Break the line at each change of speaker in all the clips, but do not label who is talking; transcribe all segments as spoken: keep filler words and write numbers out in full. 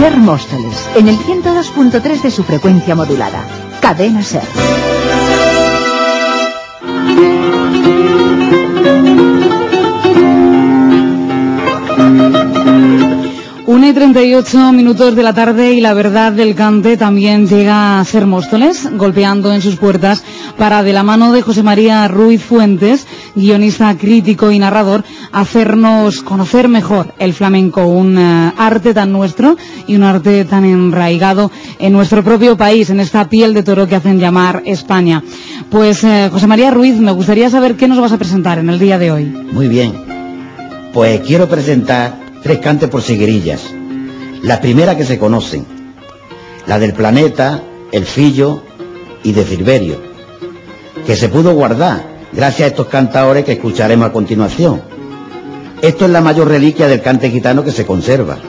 Ser Móstoles, en el ciento dos punto tres de su frecuencia modulada. Cadena Ser.
una y treinta y ocho minutos de la tarde y la verdad del cante también llega a Ser Móstoles, golpeando en sus puertas para, de la mano de José María Ruiz Fuentes, guionista, crítico y narrador, hacernos conocer mejor el flamenco, un uh, arte tan nuestro y un arte tan enraigado en nuestro propio país, en esta piel de toro que hacen llamar España. Pues uh, José María Ruiz, me gustaría saber qué nos vas a presentar en el día de hoy.
Muy bien, pues quiero presentar tres cantes por seguirillas. La primera que se conocen, la del Planeta, El Fillo y de Silverio, que se pudo guardar gracias a estos cantadores que escucharemos a continuación. Esto es la mayor reliquia del cante gitano que se conserva.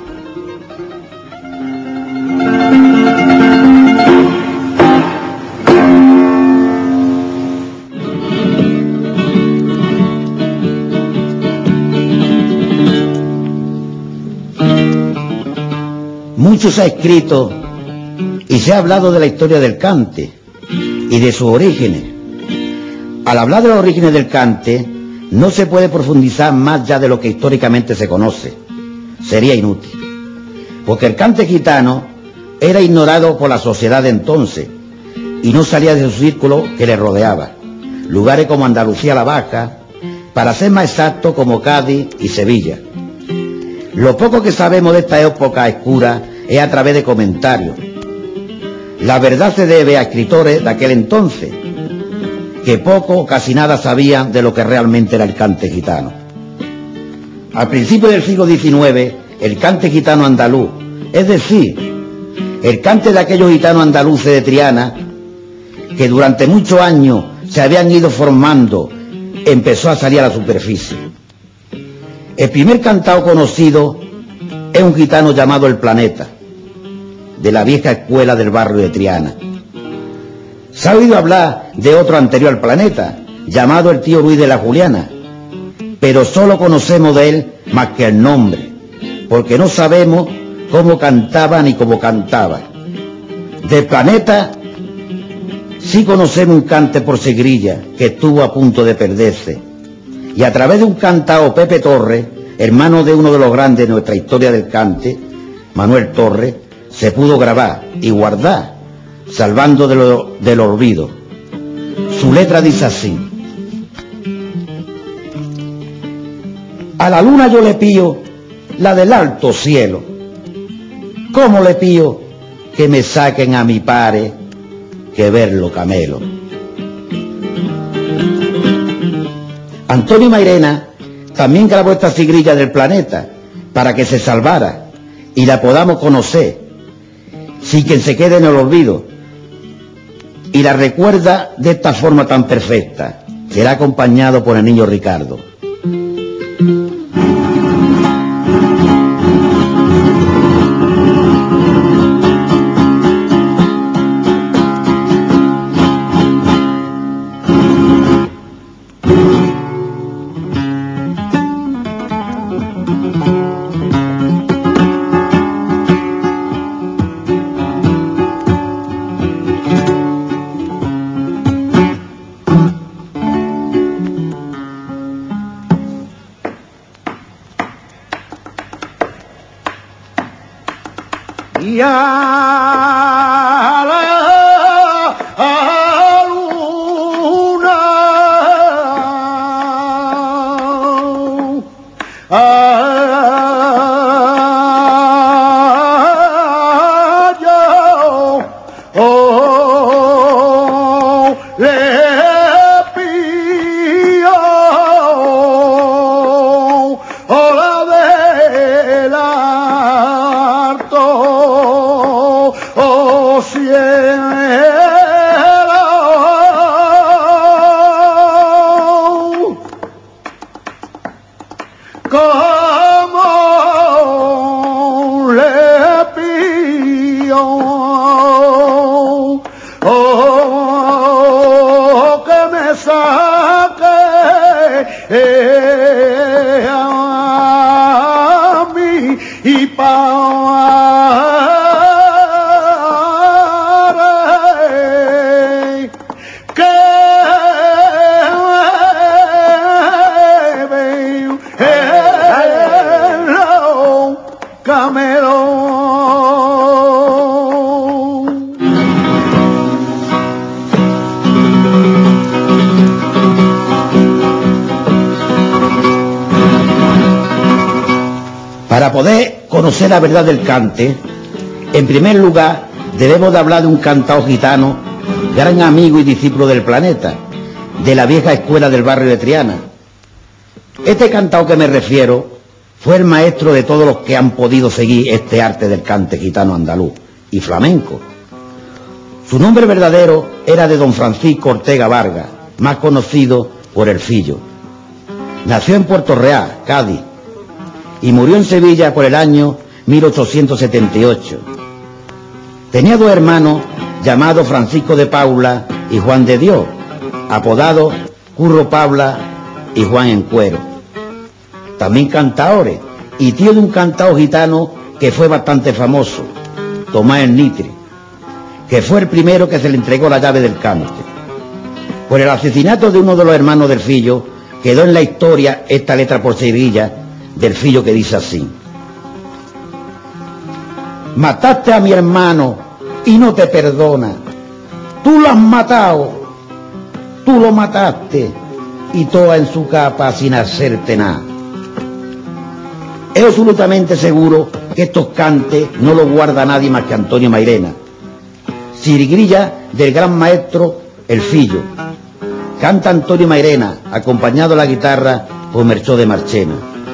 Mucho se ha escrito y se ha hablado de la historia del cante y de sus orígenes. Al hablar de los orígenes del cante, no se puede profundizar más ya de lo que históricamente se conoce. Sería inútil. Porque el cante gitano era ignorado por la sociedad de entonces y no salía de su círculo que le rodeaba. Lugares como Andalucía la Baja, para ser más exacto como Cádiz y Sevilla. Lo poco que sabemos de esta época oscura es a través de comentarios. La verdad se debe a escritores de aquel entonces, que poco o casi nada sabían de lo que realmente era el cante gitano. Al principio del siglo diecinueve, el cante gitano andaluz, es decir, el cante de aquellos gitanos andaluces de Triana, que durante muchos años se habían ido formando, empezó a salir a la superficie. El primer cantao conocido es un gitano llamado El Planeta, de la vieja escuela del barrio de Triana. Se ha oído hablar de otro anterior al Planeta, llamado el tío Luis de la Juliana, pero solo conocemos de él más que el nombre, porque no sabemos cómo cantaba ni cómo cantaba. Del Planeta sí conocemos un cante por seguirilla que estuvo a punto de perderse, y a través de un cantao Pepe Torres, hermano de uno de los grandes de nuestra historia del cante, Manuel Torres, se pudo grabar y guardar, salvando de lo, del olvido. Su letra dice así: a la luna yo le pío la del alto cielo, ¿cómo le pío que me saquen a mi pare que verlo camelo? Antonio Mairena también grabó esta sigrilla del Planeta para que se salvara y la podamos conocer sin que se quede en el olvido, y la recuerda de esta forma tan perfecta. Será acompañado por el niño Ricardo.
Y a la luna a yo oh, le pío oh, la del harto oh cielo, como le pido oh, que me saque eh, a mí y pa Camerón.
Para poder conocer la verdad del cante, en primer lugar debemos de hablar de un cantao gitano, gran amigo y discípulo del planeta, de la vieja escuela del barrio de Triana. Este cantao que me refiero fue el maestro de todos los que han podido seguir este arte del cante gitano andaluz y flamenco. Su nombre verdadero era de don Francisco Ortega Vargas, más conocido por el Fillo. Nació en Puerto Real, Cádiz, y murió en Sevilla por el año mil ochocientos setenta y ocho. Tenía dos hermanos llamados Francisco de Paula y Juan de Dios, apodados Curro Paula y Juan en Cuero. También cantaores, y tío de un cantao gitano que fue bastante famoso, Tomás el Nitre, que fue el primero que se le entregó la llave del cante. Por el asesinato de uno de los hermanos del Fillo, quedó en la historia esta letra por Sevilla del Fillo que dice así: mataste a mi hermano y no te perdona, tú lo has matado, tú lo mataste y toda en su capa sin hacerte nada. Es absolutamente seguro que estos cantes no los guarda nadie más que Antonio Mairena, sirigrilla del gran maestro El Fillo. Canta Antonio Mairena, acompañado a la guitarra por Melchor de Marchena.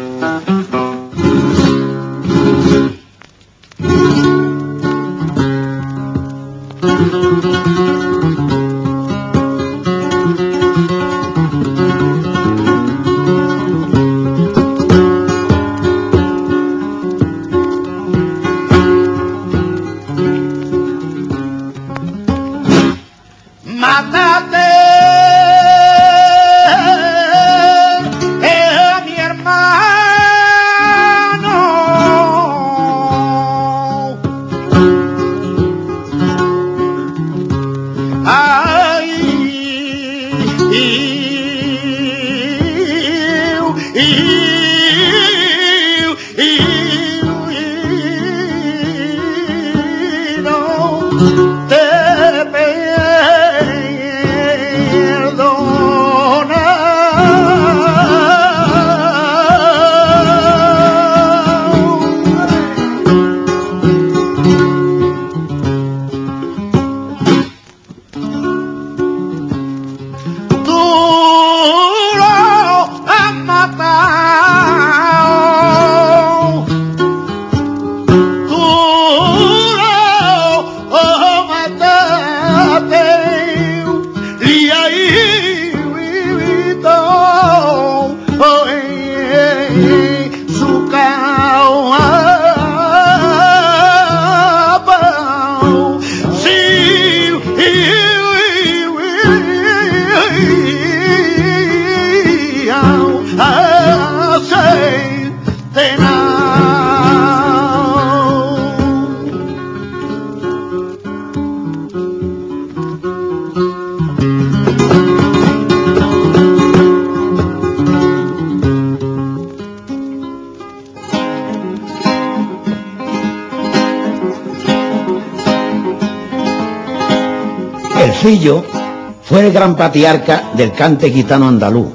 El Fillo fue el gran patriarca del cante gitano andaluz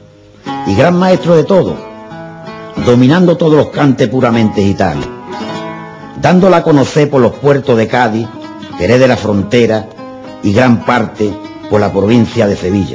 y gran maestro de todo, dominando todos los cantes puramente gitanos, dándola a conocer por los puertos de Cádiz, Jerez de la Frontera y gran parte por la provincia de Sevilla.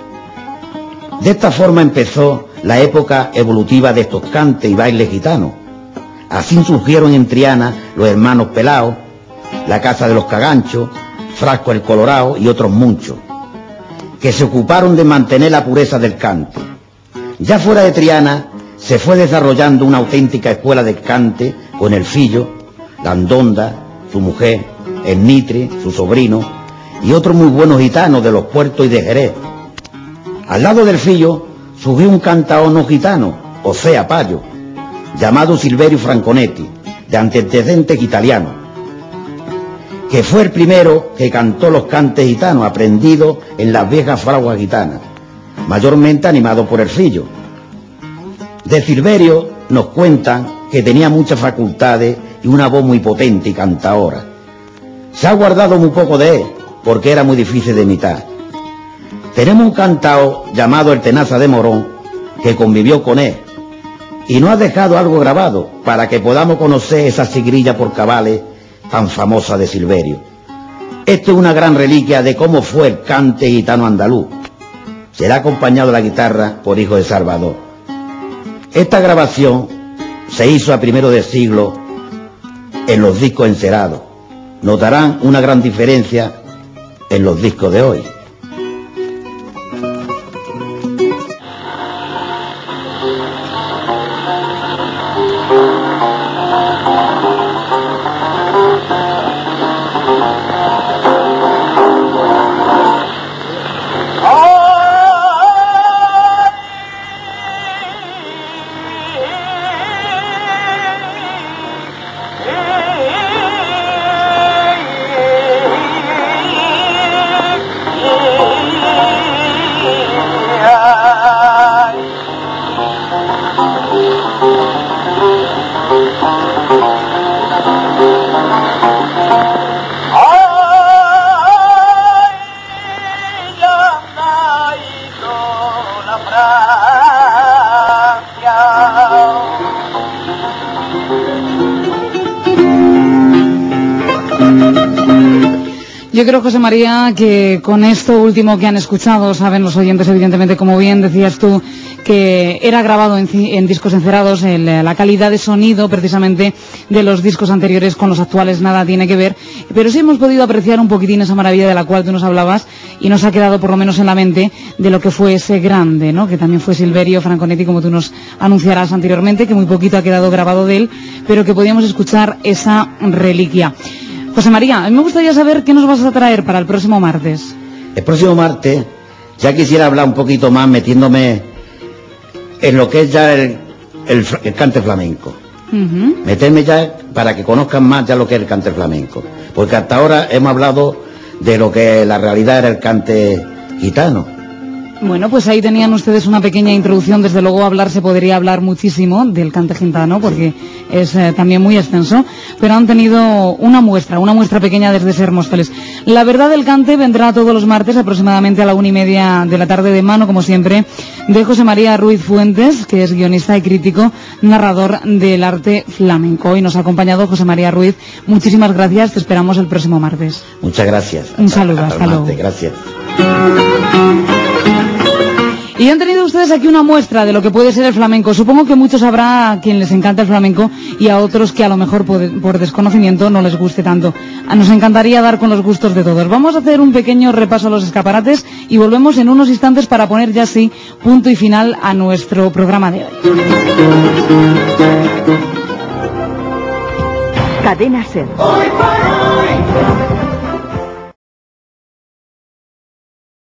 De esta forma empezó la época evolutiva de estos cantes y bailes gitanos. Así surgieron en Triana los hermanos Pelaos, la Casa de los Caganchos, Frasco el Colorado y otros muchos, que se ocuparon de mantener la pureza del cante. Ya fuera de Triana se fue desarrollando una auténtica escuela de cante con el Fillo, la Andonda, su mujer, el Nitre, su sobrino, y otros muy buenos gitanos de los puertos y de Jerez. Al lado del Fillo surgió un cantaor no gitano, o sea, payo, llamado Silverio Franconetti, de antecedentes italianos, que fue el primero que cantó los cantes gitanos aprendidos en las viejas fraguas gitanas, mayormente animado por el Fillo. De Silverio nos cuentan que tenía muchas facultades y una voz muy potente y cantadora. Se ha guardado muy poco de él, porque era muy difícil de imitar. Tenemos un cantao llamado el Tenaza de Morón, que convivió con él, y nos ha dejado algo grabado, para que podamos conocer esa sigrilla por cabales tan famosa de Silverio. Esto es una gran reliquia de cómo fue el cante gitano andaluz. Será acompañado de la guitarra por Hijo de Salvador. Esta grabación se hizo a primero de siglo en los discos encerados. Notarán una gran diferencia en los discos de hoy.
Yo creo, José María, que con esto último que han escuchado, saben los oyentes evidentemente, como bien decías tú, que era grabado en, en discos encerados, el, la calidad de sonido precisamente de los discos anteriores con los actuales nada tiene que ver, pero sí hemos podido apreciar un poquitín esa maravilla de la cual tú nos hablabas y nos ha quedado por lo menos en la mente de lo que fue ese grande, ¿no? Que también fue Silverio Franconetti, como tú nos anunciarás anteriormente, que muy poquito ha quedado grabado de él, pero que podíamos escuchar esa reliquia. José María, a mí me gustaría saber qué nos vas a traer para el próximo martes.
El próximo martes ya quisiera hablar un poquito más metiéndome en lo que es ya el, el, el cante flamenco. Uh-huh. Meterme ya para que conozcan más ya lo que es el cante flamenco. Porque hasta ahora hemos hablado de lo que la realidad era el cante gitano.
Bueno, pues ahí tenían ustedes una pequeña introducción. Desde luego hablar se podría hablar muchísimo del cante gitano porque es eh, también muy extenso, pero han tenido una muestra, una muestra pequeña desde Ser Móstoles. La verdad del cante vendrá todos los martes aproximadamente a la una y media de la tarde, de mano, como siempre, de José María Ruiz Fuentes, que es guionista y crítico, narrador del arte flamenco. Y nos ha acompañado José María Ruiz. Muchísimas gracias, te esperamos el próximo martes.
Muchas gracias.
Un saludo, hasta, hasta luego.
Gracias.
Y han tenido ustedes aquí una muestra de lo que puede ser el flamenco. Supongo que muchos habrá a quien les encanta el flamenco y a otros que a lo mejor por, por desconocimiento no les guste tanto. Nos encantaría dar con los gustos de todos. Vamos a hacer un pequeño repaso a los escaparates y volvemos en unos instantes para poner ya sí punto y final a nuestro programa de hoy.
Cadena Ser.
Hoy por hoy.